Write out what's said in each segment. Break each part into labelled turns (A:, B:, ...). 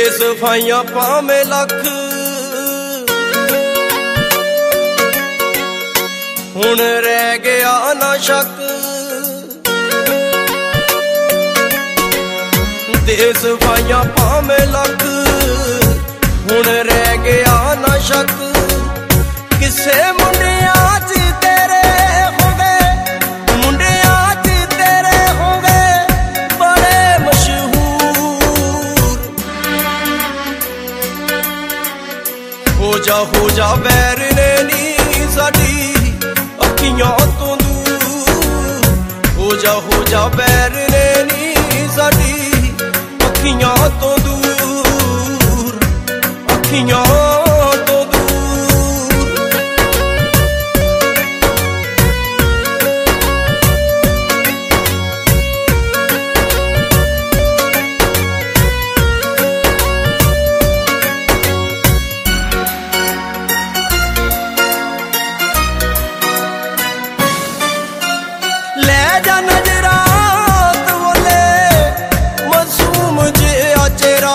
A: सफाइयां भावें लख हुण रह गया ना शक। दे सफाइयां भावें लख हुण रह गया ना शक। किसे मुंडिया च तेरे हो गए, मुंडिया च तेरे हो गए बड़े मशहूर। हो जा बैर ने नी साडी अखियां तो दूर। हो जा बैर ने नी साडी अखियां तो दूर, अखियां तो दूर। ले जा नजरात बोले मासूम जे चेहरा।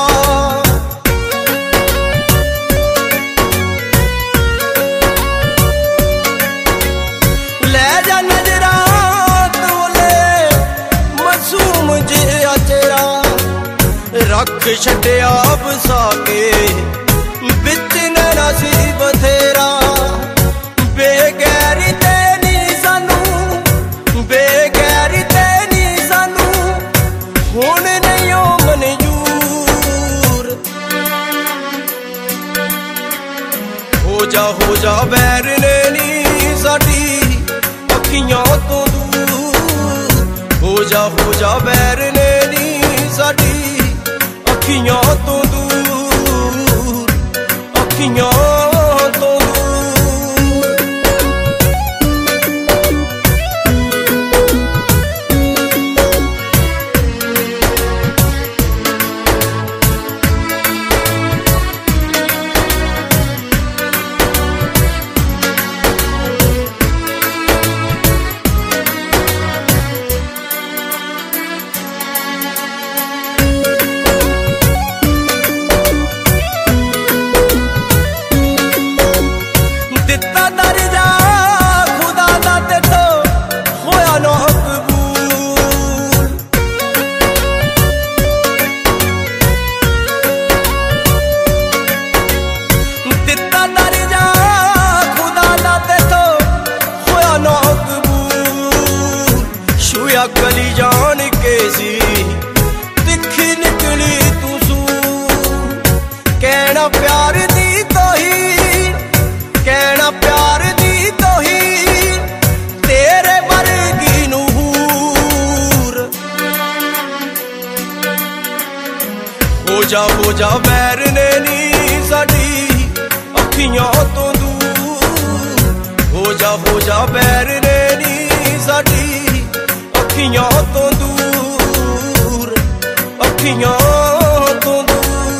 A: ले जा नजरात बोले मासूम जे चेहरा। रख छड्या बसा के बिच नैना सी बथेरा। बेगैरी तेनी सानू, बेगैरी तेनी सानू हुण नहीं ओ मंजूर। हो जा बैर ने नी साडी अखियां तो दूर। हो जा बैर ने नी साडी अखियां तो दूर, अखियां तो दूर। दिता दर्जा खुदा दा ते तो होया ना कबूल। दिता दर्जा खुदा दा ते तो होया ना कबूल। छुया गली जान के सी तिखी निकली तू सूर। कहना प्यार दी तो ही, कहना प्यार दी तो ही तेरे वर्गी नूर। हो जा बैर ने नी साडी अखियां तो दूर। हो जा बैर ने नी साडी अखियां तो दूर, अखियां तो दूर।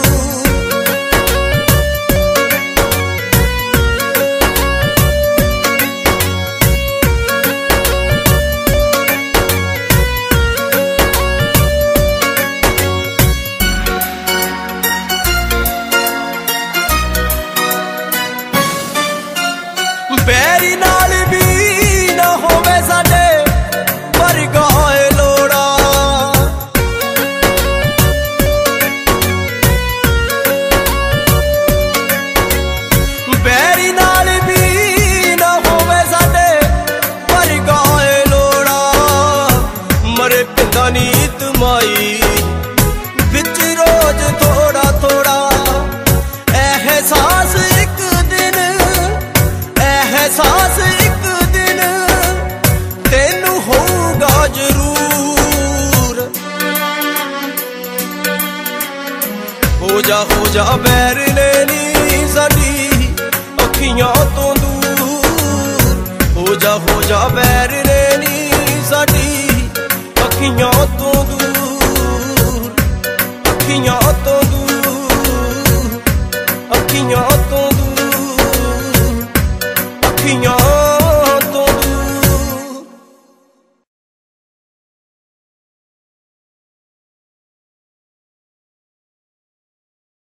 A: बैरी नाल भी ना होवे साडे वर्गा लोड़ा। बैरी नाल भी ना होवे साडे वर्गा लोड़ा। मरे पिंदा नीत माई बिच रोज थोड़ा थोड़ा। एहसास एक दिन, एहसास एक दिन तेनू होगा जरूर। हो जा बैर